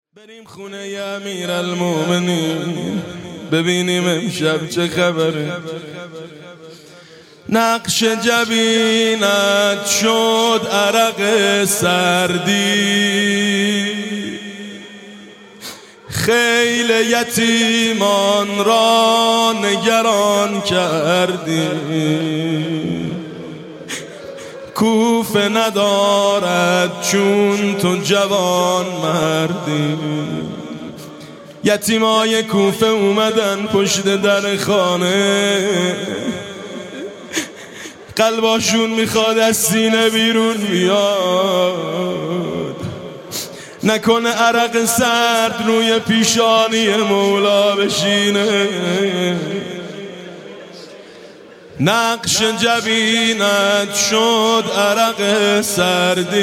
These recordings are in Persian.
بریم خونه امیرالمومنین ببینیم امشب چه خبره. نقش جبینت شد عرق سردی، خیل یتیمان را نگران کردی. کوفه ندارد چون تو جوان مردی. یتیمای کوفه اومدن پشت در خانه، قلباشون میخواد از سینه بیرون بیاد. نکنه عرق سرد روی پیشانی مولا بشینه. نقش جبینت شد عرق سردی،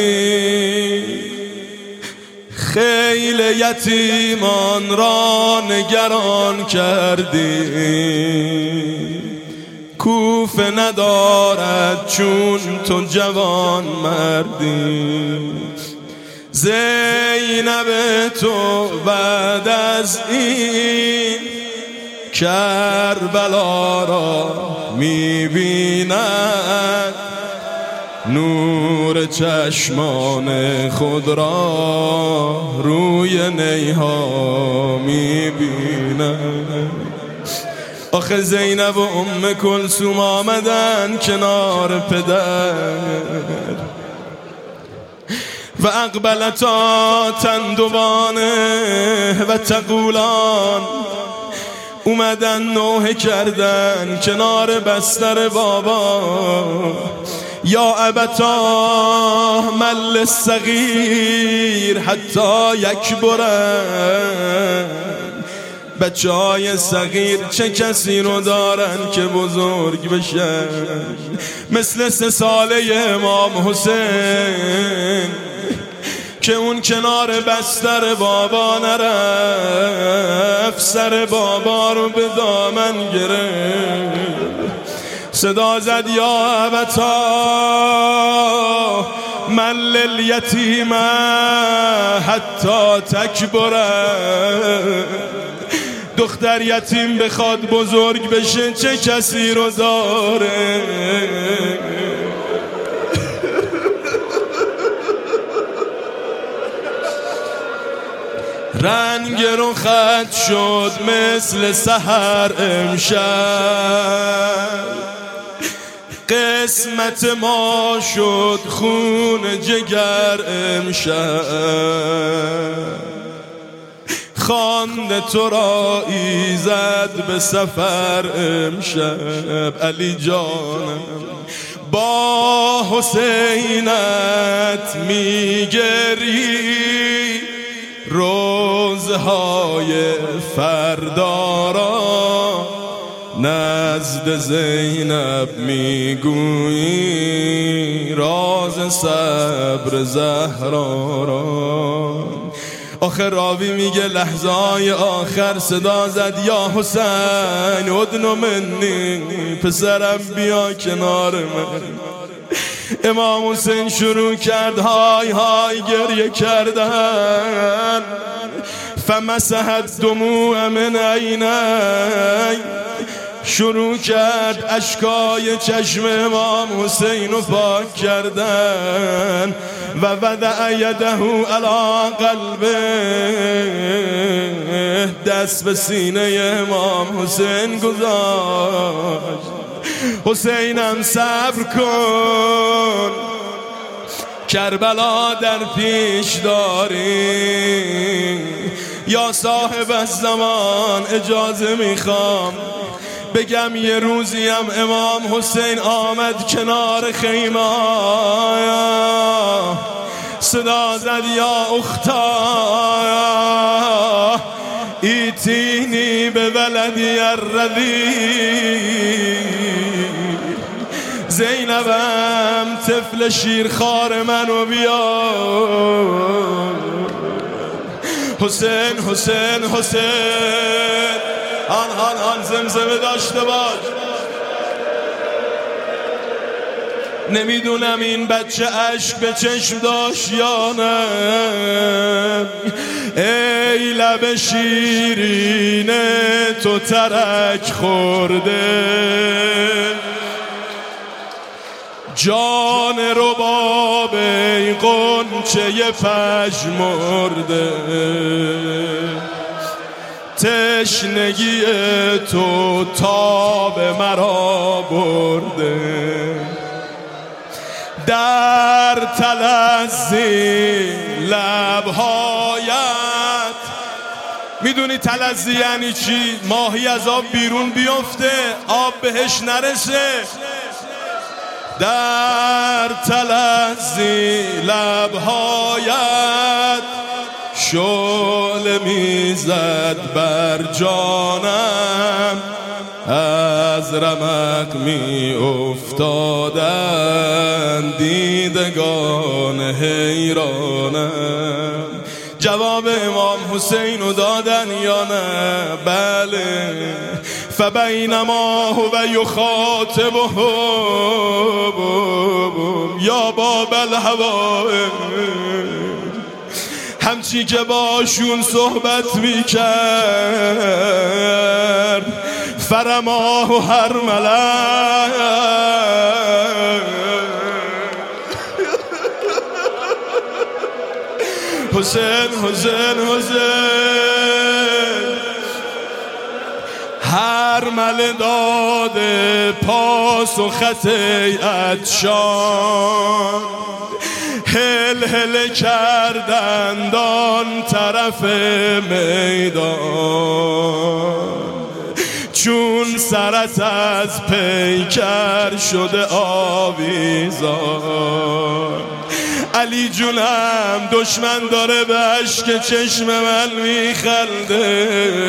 خیل یتیمان را نگران کردی. کوفه ندارد چون تو جوان مردی. زینب تو بعد از این کربلا را می‌بیند، نور چشمان خود را روی نیها می‌بیند. آخه زینب و ام کلثوم آمدن کنار پدر و اقبلتا تندوانه و تقولان، اومدن نوحه کردن کنار بستر بابا. یا ابتا مل الصغیر حتی یکبرن، بچه های صغیر چه کسی رو دارن که بزرگ بشن. مثل 3 ساله امام حسین که اون کنار بستر بابا نرفت، سر بابا رو به دامن گرفت، صدا زد یا ابتا مل الیتیم حتی تکبره. دختر یتیم بخواد بزرگ بشه چه کسی رو داره؟ رنگ رخت شد مثل سحر امشب، قسمت ما شد خون جگر امشب. خواند تو را ایزد به سفر امشب. علی جانم با حسینت میگری، روزهای فردا را نزد زینب میگویی، راز صبر زهرا را. آخر راوی میگه لحظه‌های آخر صدا زد یا حسین ادن منی، پسرم بیا کنار من. امام حسین شروع کرد های های گریه کردن. فمسحت دموع من عینی، شروع کرد اشکای چشم امام حسین رو پاک کردن. و وضع یده علی قلبه، دست به سینه امام حسین گذاشت. حسینم صبر کن، کربلا در پیش داری. یا صاحب الزمان اجازه میخوام بگم یه روزی هم امام حسین آمد کنار خیمه، صدا زد یا اختا ایتینی به ولدی الرضیع. زینبم طفل شیرخوار منو بیا. حسین حسین حسین هان زمزمه داشته باش. نمیدونم این بچه عشق به چشم داشت یا نه، ای لب شیرین تو ترک خورده، جان رباب ای غنچه پژمرده، تشنگی تو تاب مرا برده، در تلظی لبهایت. میدونی تلظی یعنی چی؟ ماهی از آب بیرون بیفته آب بهش نرسه. در تلظی لبهایت شعله میزد بر جانم، از رمق می افتادن دیدگان حیرانم. جواب امام حسین رو دادن یا نه؟ بله. فبینما هو یخاطبهم یا باب الهوائج، همچی که باشون صحبت میکرد فرماه هر ملک. حسین حسین حسین هر مل داده پاسخت عطشان، هل هل کردند آن طرف میدان، چون سرت از پیکر شده آویزان. علی جونم دشمن داره به اشک چشم من میخنده،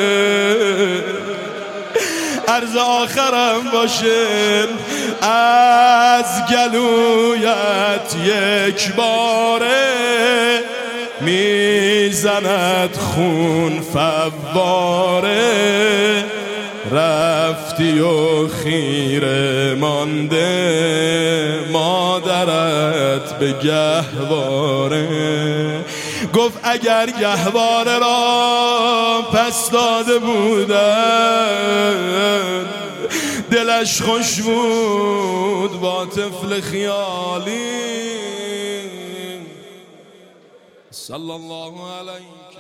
عرض آخرم باشه از گلویت یک باره، میزند خون فواره، رفتی و خیره مانده مادرت به گهواره. گفت اگر گهواره را پس داده بودن، دلش خوش بود با طفل خیالی. صلی الله علیه